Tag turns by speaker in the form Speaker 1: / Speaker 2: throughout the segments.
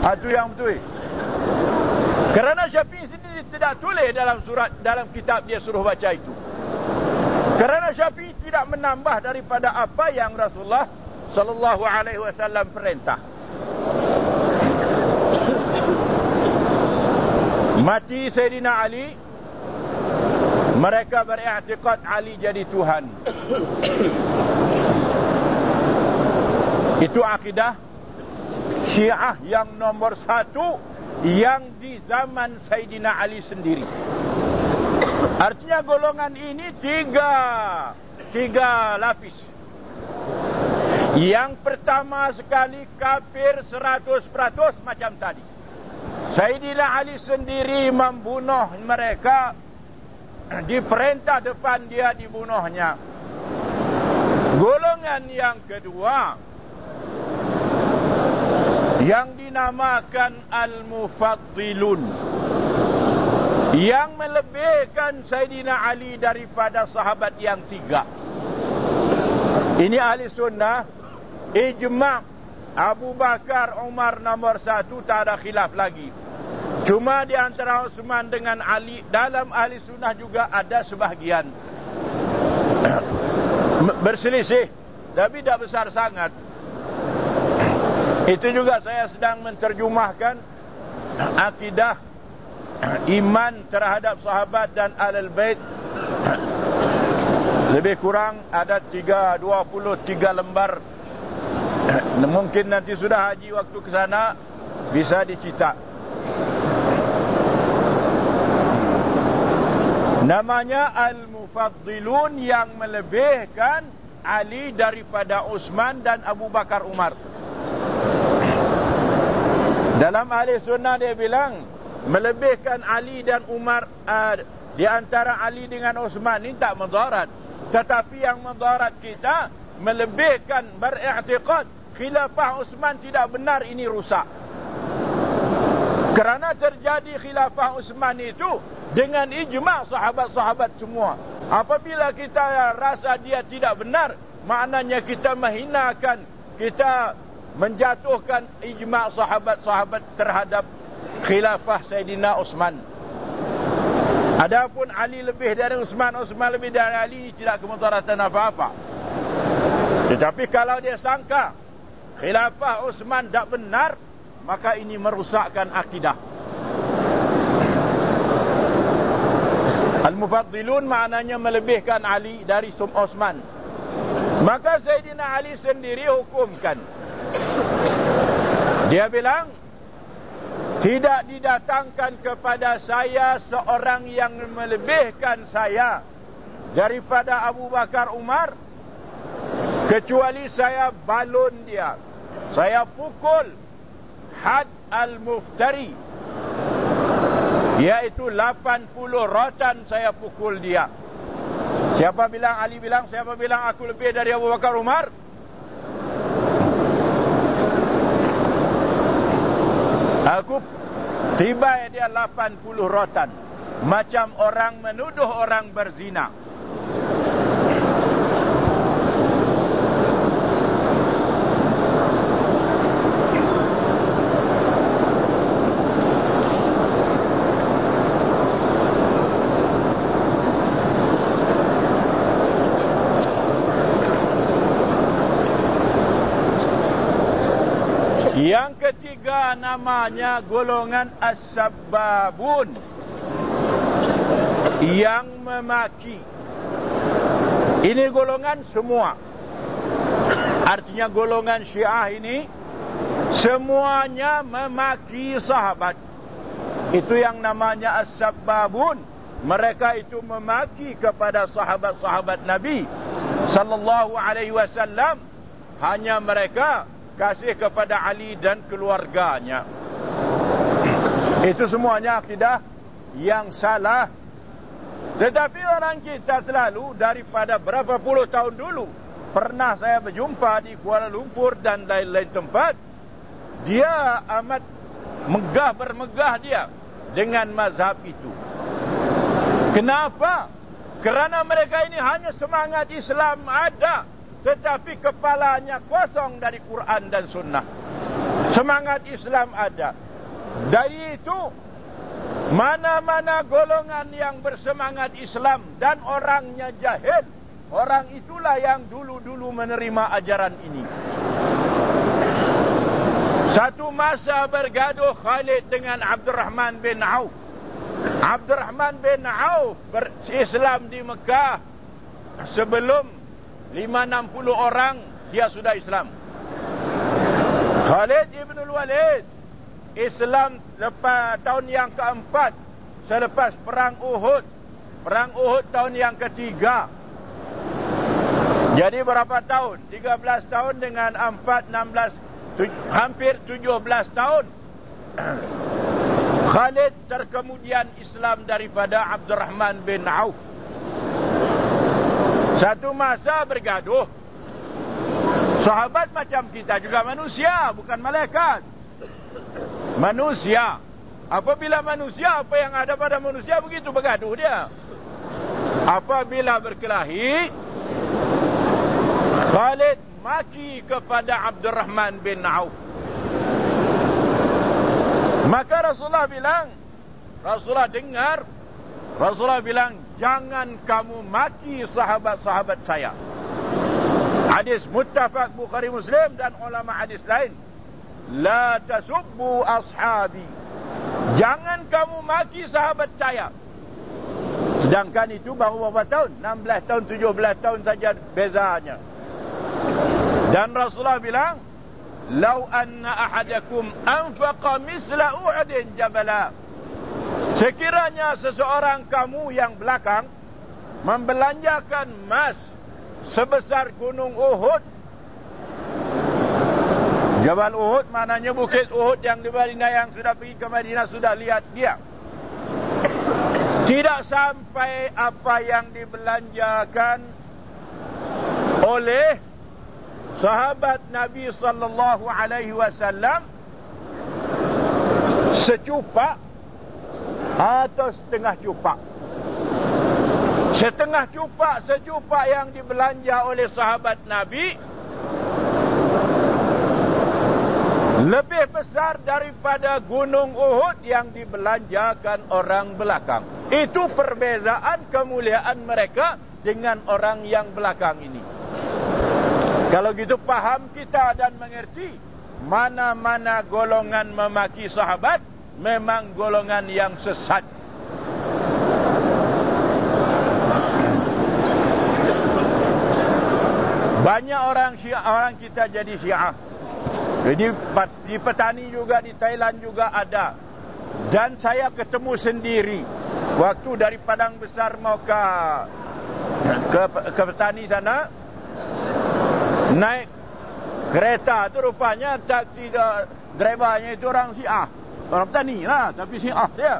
Speaker 1: Itu yang betul. Kerana Syafi'i sendiri tidak tulis dalam kitab dia suruh baca itu. Kerana Syafi'i tidak menambah daripada apa yang Rasulullah sallallahu alaihi wasallam perintah. Mati Sayyidina Ali, mereka beriktikad Ali jadi Tuhan. Itu akidah Syiah yang nomor 1 yang di zaman Sayyidina Ali sendiri. Artinya golongan ini tiga lapis. Yang pertama sekali kafir 100% macam tadi. Sayyidina Ali sendiri membunuh mereka, diperintah depan dia dibunuhnya. Golongan yang kedua yang dinamakan Al-Mufaddilun, yang melebihkan Sayyidina Ali daripada sahabat yang 3. Ini ahli sunnah, ijma' Abu Bakar, Umar nomor 1, tak ada khilaf lagi. Cuma di antara Utsman dengan Ali, dalam ahli sunnah juga ada sebahagian berselisih, tapi tak besar sangat. Itu juga saya sedang menterjemahkan akidah iman terhadap sahabat dan ahlul bait. Lebih kurang ada 23 lembar. Mungkin nanti sudah haji waktu ke sana bisa dicetak. Namanya Al-Mufaddilun, yang melebihkan Ali daripada Utsman dan Abu Bakar, Umar. Dalam ahli sunnah dia bilang melebihkan Ali dan Umar di antara Ali dengan Utsman ini tak mudarat. Tetapi yang mudarat kita melebihkan beriktikad khilafah Utsman tidak benar, ini rusak. Kerana terjadi khilafah Utsman itu dengan ijma' sahabat-sahabat semua. Apabila kita rasa dia tidak benar, maknanya kita menghinakan, kita menjatuhkan ijma' sahabat-sahabat terhadap khilafah Sayyidina Utsman. Adapun Ali lebih dari Utsman, Utsman lebih dari Ali, tidak kemudaratan apa-apa. Tetapi kalau dia sangka khilafah Utsman tak benar, maka ini merusakkan akidah. Al-Mufaddilun maknanya melebihkan Ali dari Utsman. Maka Sayyidina Ali sendiri hukumkan. Dia bilang, tidak didatangkan kepada saya seorang yang melebihkan saya daripada Abu Bakar, Umar, kecuali saya balun dia, saya pukul had al-muftari, iaitu 80 rotan saya pukul dia. Siapa bilang? Ali bilang, siapa bilang aku lebih dari Abu Bakar, Umar? Aku tiba dia 80 rotan, macam orang menuduh orang berzina. Yang ketiga namanya golongan as-sabbabun, yang memaki. Ini golongan semua. Artinya golongan Syiah ini semuanya memaki sahabat. Itu yang namanya as-sabbabun. Mereka itu memaki kepada sahabat-sahabat Nabi sallallahu alaihi wasallam. Hanya mereka kasih kepada Ali dan keluarganya. Itu semuanya akidah yang salah. Tetapi orang kita selalu daripada berapa puluh tahun dulu, pernah saya berjumpa di Kuala Lumpur dan lain-lain tempat, dia amat bermegah dia dengan mazhab itu. Kenapa? Kerana mereka ini hanya semangat Islam ada, tetapi kepalanya kosong dari Quran dan Sunnah. semangat Islam ada. Dari itu, mana-mana golongan yang bersemangat Islam dan orangnya jahil, orang itulah yang dulu-dulu menerima ajaran ini. Satu masa bergaduh Khalid dengan Abdurrahman bin Auf. Abdurrahman bin Auf berislam di Mekah sebelum 560 orang dia sudah Islam. Khalid ibn al-Walid Islam lepas tahun yang keempat selepas perang Uhud. Perang Uhud tahun yang ketiga. Jadi berapa tahun? 13 tahun dengan 4, 16, hampir 17 tahun. Khalid terkemudian Islam daripada Abdurrahman bin Auf. Satu masa bergaduh. Sahabat macam kita juga manusia, bukan malaikat. Manusia. Apabila manusia, apa yang ada pada manusia begitu bergaduh dia. Apabila berkelahi, Khalid maki kepada Abdurrahman bin Auf. Maka Rasulullah bilang, Rasulullah dengar, Rasulullah bilang, jangan kamu maki sahabat-sahabat saya. Hadis muttafaq Bukhari Muslim dan ulama hadis lain. La tasubbu ashabi. Jangan kamu maki sahabat saya. Sedangkan itu baru berapa tahun? 16 tahun, 17 tahun saja bezanya. Dan Rasulullah bilang, "Lau anna ahadakum anfaqa misla Uhudin jabala." Sekiranya seseorang kamu yang belakang membelanjakan emas sebesar gunung Uhud. Jabal Uhud maknanya bukit Uhud yang di Madinah, yang sudah pergi ke Madinah sudah lihat dia. Tidak sampai apa yang dibelanjakan oleh sahabat Nabi sallallahu alaihi wasallam secupak atau setengah cupak. Setengah cupak, secupak yang dibelanja oleh sahabat Nabi lebih besar daripada gunung Uhud yang dibelanjakan orang belakang. Itu perbezaan kemuliaan mereka dengan orang yang belakang ini. Kalau gitu paham kita dan mengerti, mana-mana golongan memaki sahabat memang golongan yang sesat. Banyak orang Syiah, orang kita jadi Syiah. Jadi di petani juga, di Thailand juga ada. Dan saya ketemu sendiri waktu dari Padang Besar mau ke petani sana, naik kereta tu rupanya taksi drivernya itu orang Syiah. Orang petani lah, tapi Syiah dia.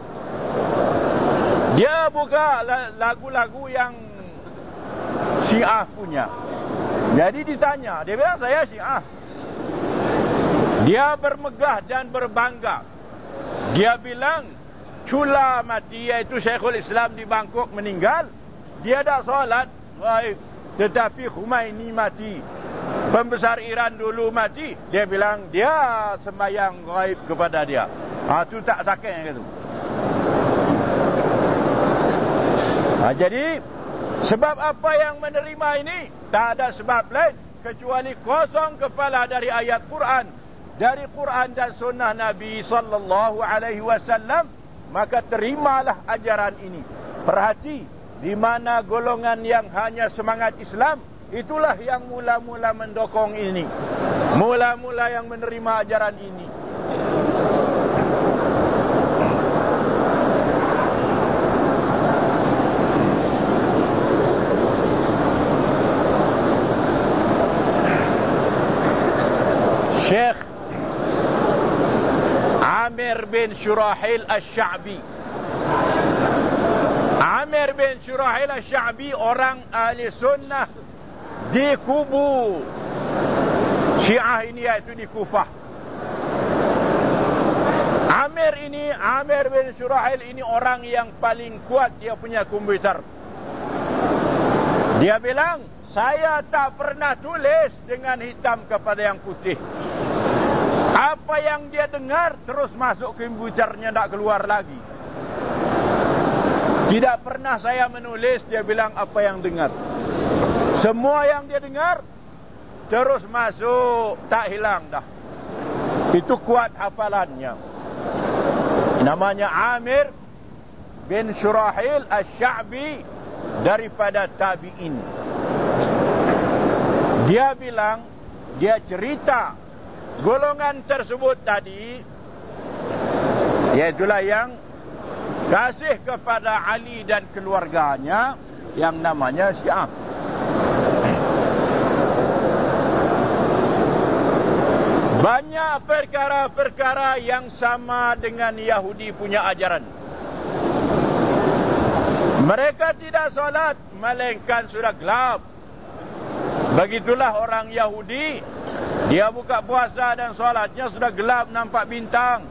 Speaker 1: Dia buka lagu-lagu yang Syiah punya. Jadi ditanya, dia bilang saya Syiah. Dia bermegah dan berbangga. Dia bilang Chula mati, iaitu Syekhul Islam di Bangkok meninggal. Dia tak solat, tetapi Khomeini mati, pembesar Iran dulu mati. Dia bilang dia sembahyang gaib kepada dia. Itu tak sakit yang itu. Jadi sebab apa yang menerima ini? Tak ada sebab lain kecuali kosong kepala dari ayat Quran, dari Quran dan sunnah Nabi sallallahu alaihi wasallam, maka terimalah ajaran ini. Perhati, di mana golongan yang hanya semangat Islam, itulah yang mula-mula mendokong ini, mula-mula yang menerima ajaran ini. Syekh Amir bin Shurahil Al-Sya'bi. Amir bin Shurahil Al-Sya'bi orang ahli sunnah di kubu Syiah ini, iaitu di Kufah. Amir bin Shurahil ini orang yang paling kuat, dia punya komputer. Dia bilang, saya tak pernah tulis dengan hitam kepada yang putih. Apa yang dia dengar terus masuk komputernya, tak keluar lagi. Tidak pernah saya menulis dia bilang apa yang dengar. Semua yang dia dengar terus masuk, tak hilang dah. Itu kuat hafalannya. Namanya Amir bin Shurahil Asy-Sya'bi daripada tabi'in. Dia bilang, dia cerita golongan tersebut tadi, iaitulah yang kasih kepada Ali dan keluarganya, yang namanya Syiah. Banyak perkara-perkara yang sama dengan Yahudi punya ajaran. Mereka tidak solat melainkan sudah gelap. Begitulah orang Yahudi, dia buka puasa dan solatnya sudah gelap, nampak bintang.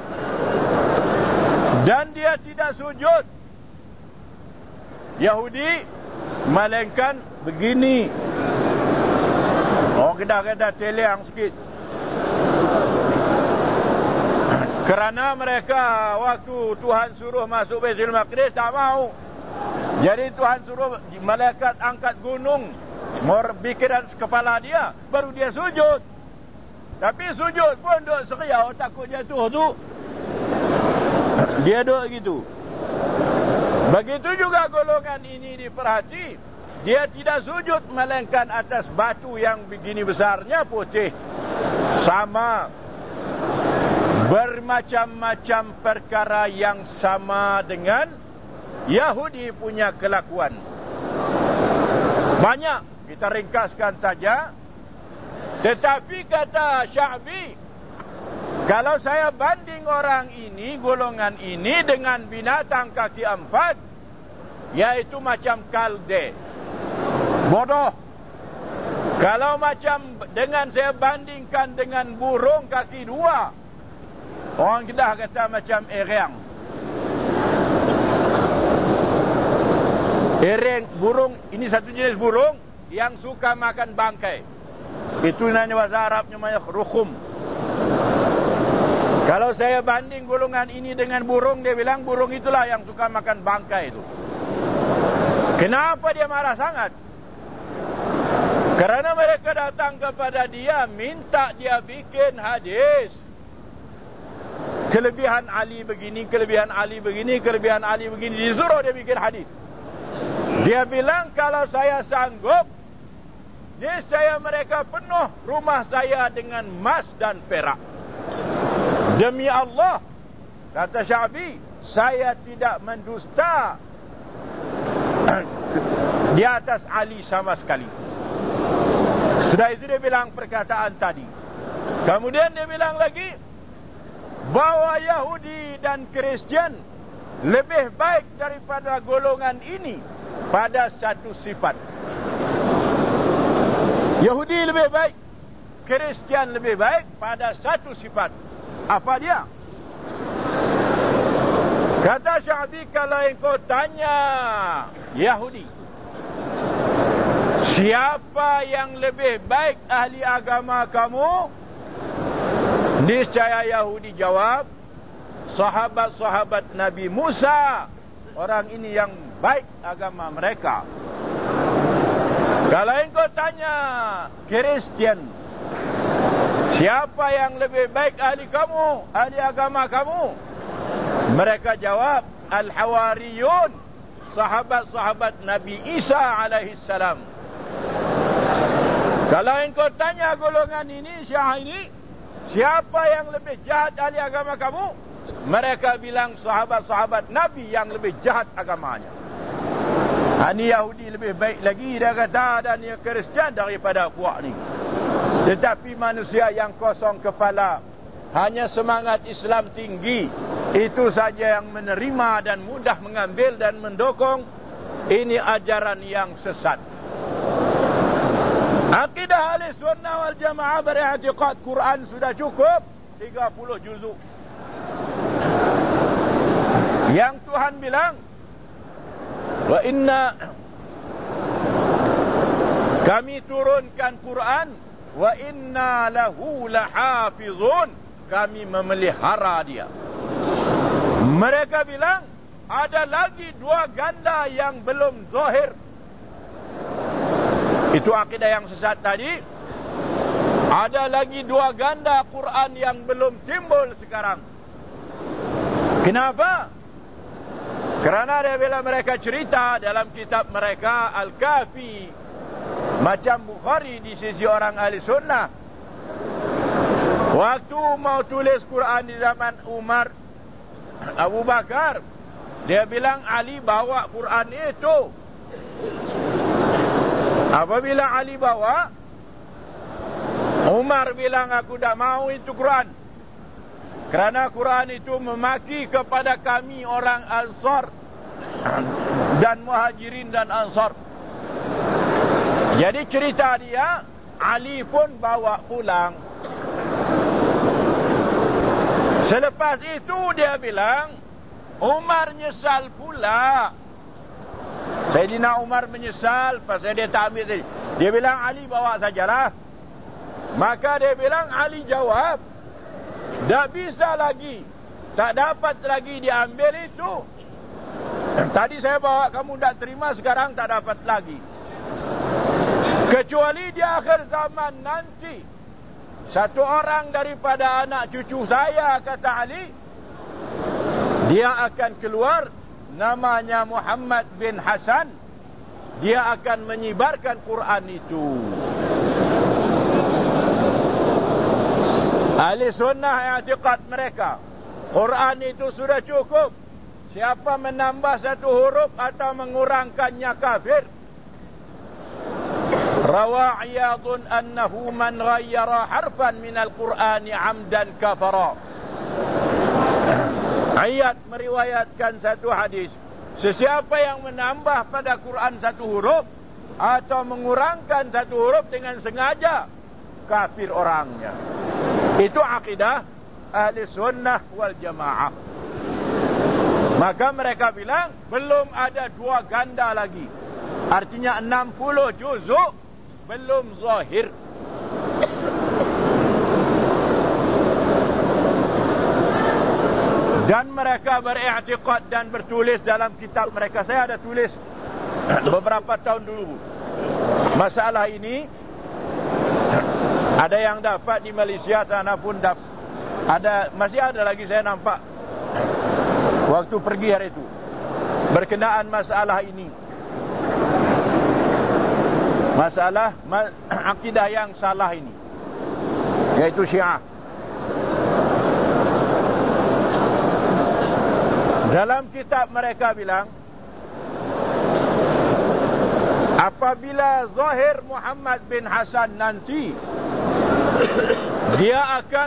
Speaker 1: Dan dia tidak sujud Yahudi melainkan begini. Oh, kedah-kedah teleang sikit. Kerana mereka waktu Tuhan suruh masuk Baitul Maqdis tak mau. Jadi Tuhan suruh malaikat angkat gunung, bikiran kepala dia, baru dia sujud. Tapi sujud pun duk seriau, takut jatuh tu. Dia duk gitu. Begitu juga golongan ini diperhati. Dia tidak sujud melainkan atas batu yang begini besarnya, putih. Sama. Bermacam-macam perkara yang sama dengan Yahudi punya kelakuan. Banyak, kita ringkaskan saja. Tetapi kata Sya'bi, kalau saya banding orang ini, golongan ini dengan binatang kaki empat, yaitu macam kalde, bodoh. Kalau macam dengan saya bandingkan dengan burung kaki dua, orang Kedah kata macam ereng. Ereng, burung, ini satu jenis burung yang suka makan bangkai. Itu namanya bahasa Arabnya rukhum. Kalau saya banding golongan ini dengan burung, dia bilang burung itulah yang suka makan bangkai itu. Kenapa dia marah sangat? Kerana mereka datang kepada dia, minta dia bikin hadis. Kelebihan Ali begini, kelebihan Ali begini, kelebihan Ali begini. Disuruh dia bikin hadis. Dia bilang, kalau saya sanggup, niscaya mereka penuh rumah saya dengan emas dan perak. Demi Allah, kata Sya'bi, saya tidak mendusta di atas Ali sama sekali. Sudah itu dia bilang perkataan tadi. Kemudian dia bilang lagi, bahawa Yahudi dan Kristian lebih baik daripada golongan ini pada satu sifat. Yahudi lebih baik, Kristian lebih baik pada satu sifat. Apa dia? Kata Sya'bi, kalau engkau tanya Yahudi, siapa yang lebih baik ahli agama kamu? Niscaya Yahudi jawab, sahabat-sahabat Nabi Musa. Orang ini yang baik agama mereka. Kalau engkau tanya Kristian, siapa yang lebih baik ahli kamu, ahli agama kamu? Mereka jawab, Al-Hawariyun, sahabat-sahabat Nabi Isa alaihissalam. Kalau engkau tanya golongan ini, Syiah ini, siapa yang lebih jahat ahli agama kamu? Mereka bilang sahabat-sahabat Nabi yang lebih jahat agamanya. Ini Yahudi lebih baik lagi, dia kata, dan yang Kristian daripada puak ni. Tetapi manusia yang kosong kepala, hanya semangat Islam tinggi, itu saja yang menerima dan mudah mengambil dan mendukung. Ini ajaran yang sesat. Akidah ahli sunnah wal jamaah beriktikad Quran sudah cukup 30 juzuk. Yang Tuhan bilang, wa inna, kami turunkan Quran wa inna lahu lahafizun, kami memelihara dia. Mereka bilang ada lagi 2 ganda yang belum zahir. Itu akidah yang sesat tadi. Ada lagi 2 ganda Quran yang belum timbul sekarang. Kenapa? Kerana dia bila mereka cerita dalam kitab mereka Al-Kafi, macam Bukhari di sisi orang ahli sunnah, waktu mau tulis Quran di zaman Umar, Abu Bakar, dia bilang Ali bawa Quran itu. Apabila Ali bawa, Umar bilang aku tak mau itu Quran, kerana Quran itu memaki kepada kami orang Ansar dan Muhajirin dan Ansar. Jadi cerita dia, Ali pun bawa pulang. Selepas itu dia bilang, Umar nyesal pula. Sayyidina Umar menyesal pasal dia tak ambil tadi. Dia bilang Ali bawa sajalah. Maka dia bilang, Ali jawab, tak bisa lagi, tak dapat lagi diambil itu. Tadi saya bawa kamu tak terima, sekarang tak dapat lagi. Kecuali di akhir zaman nanti, satu orang daripada anak cucu saya, kata Ali, dia akan keluar, namanya Muhammad bin Hasan. Dia akan menyebarkan Quran itu. Ahli sunnah i'tiqad mereka, Quran itu sudah cukup. Siapa menambah satu huruf atau mengurangkannya kafir. Rawa Iyadun annahu man ghayyara harfan minal Qur'ani amdan kafara. Ayat meriwayatkan satu hadis, sesiapa yang menambah pada Quran satu huruf atau mengurangkan satu huruf dengan sengaja, kafir orangnya. Itu akidah ahli sunnah wal jamaah. Maka mereka bilang belum ada 2 ganda lagi. Artinya 60 juzuk belum zahir. Dan mereka beriktikad dan bertulis dalam kitab mereka. Saya ada tulis beberapa tahun dulu masalah ini. Ada yang dapat di Malaysia sana pun ada, masih ada lagi saya nampak waktu pergi hari itu berkenaan masalah ini, masalah akidah yang salah ini, yaitu Syiah. Dalam kitab mereka bilang, apabila zahir Muhammad bin Hasan nanti, dia akan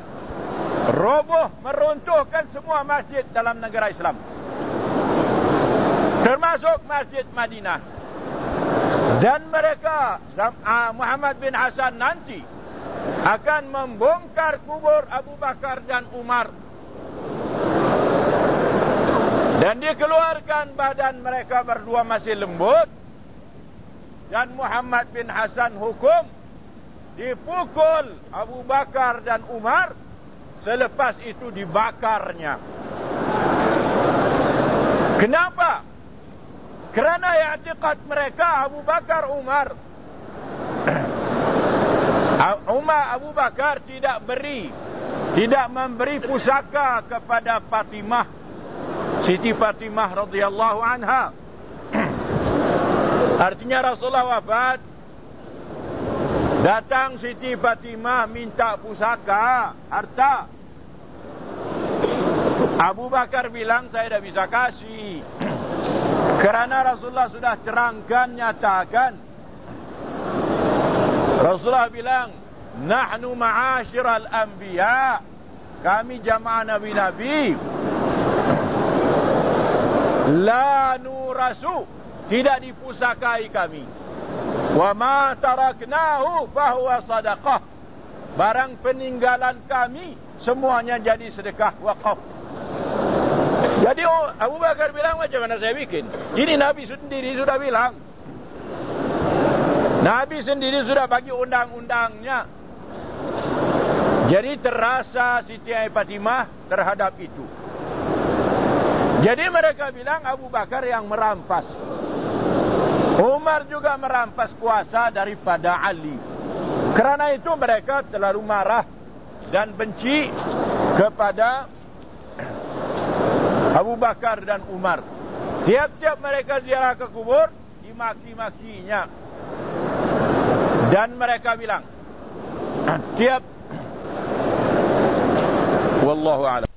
Speaker 1: meruntuhkan semua masjid dalam negara Islam, termasuk Masjid Madinah. Dan mereka, Muhammad bin Hasan nanti akan membongkar kubur Abu Bakar dan Umar, dan dikeluarkan badan mereka berdua masih lembut. Dan Muhammad bin Hasan hukum dipukul Abu Bakar dan Umar, selepas itu dibakarnya. Kenapa? Kerana i'tiqad mereka Abu Bakar Umar, Abu Bakar tidak memberi pusaka kepada Fatimah, Siti Fatimah radhiyallahu anha. Artinya Rasulullah wafat, datang Siti Fatimah minta pusaka, harta. Abu Bakar bilang saya tidak bisa kasih, kerana Rasulullah sudah terangkan, nyatakan. Rasulullah bilang, nahnu ma'asyiral anbiya, kami jamaah nabi-nabi, la nurasu, tidak dipusakai kami. Wa ma taraknahu fahuwa sadaqah, barang peninggalan kami semuanya jadi sedekah wakaf. Jadi Abu Bakar bilang, macam mana saya bikin? Ini Nabi sendiri sudah bilang. Nabi Nabi sendiri sudah bagi undang-undangnya. Jadi terasa Siti Fatimah terhadap itu. Jadi mereka bilang Abu Bakar yang merampas. Umar juga merampas kuasa daripada Ali. Kerana itu mereka terlalu marah dan benci kepada Abu Bakar dan Umar. Tiap-tiap mereka ziarah ke kubur, dimaki-makinya. Dan mereka bilang, tiap wallahu a'lam.